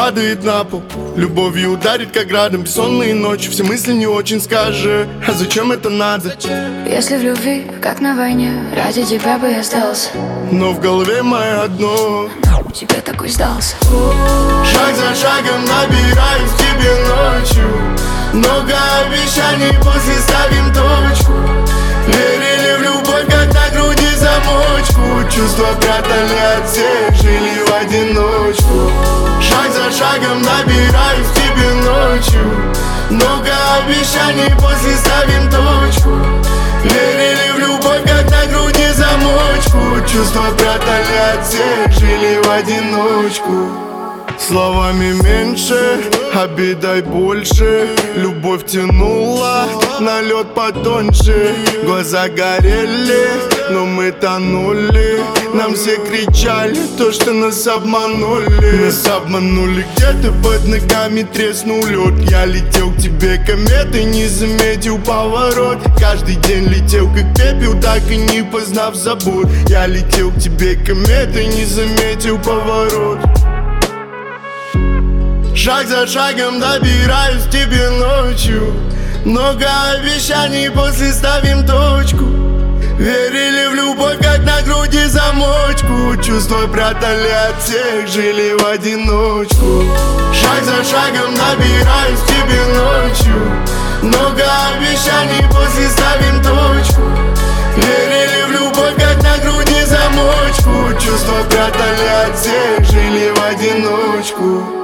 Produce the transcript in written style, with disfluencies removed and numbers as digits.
падает на пол. Любовью ударит, как градом, бессонные ночи. Все мысли не очень скажи, а зачем это надо? Если в любви, как на войне, ради тебя бы я сдался. Но в голове мое одно: тебе такой сдался. шаг за шагом набираюсь к тебе ночью. Много обещаний, после ставим точку. Верили в любовь, как на груди замочку. Чувства прятали от всех, жили в одиночку. Шаг за шагом набираюсь к тебе ночью. Много обещаний, после ставим точку. Верили в любовь, как на груди замочку. Чувства прятали от всех, жили в одиночку. Словами меньше, обидой больше. Любовь тянула на лед потоньше. Глаза горели, но мы тонули. Нам все кричали то, что нас обманули. Нас обманули, где-то под ногами треснул лед. Я летел к тебе кометой, не заметил поворот. Каждый день летел как пепел, так и не познав забот. Я летел к тебе кометой, не заметил поворот. Шаг за шагом добираюсь к тебе ночью. Много обещаний, после ставим точку. Верили в любовь, как на груди замочку. Чувства прятали от всех, жили в одиночку. Шаг за шагом добираюсь к тебе ночью. Много обещаний, после ставим точку. Верили в любовь, как на груди замочку. Чувства прятали от всех, жили в одиночку.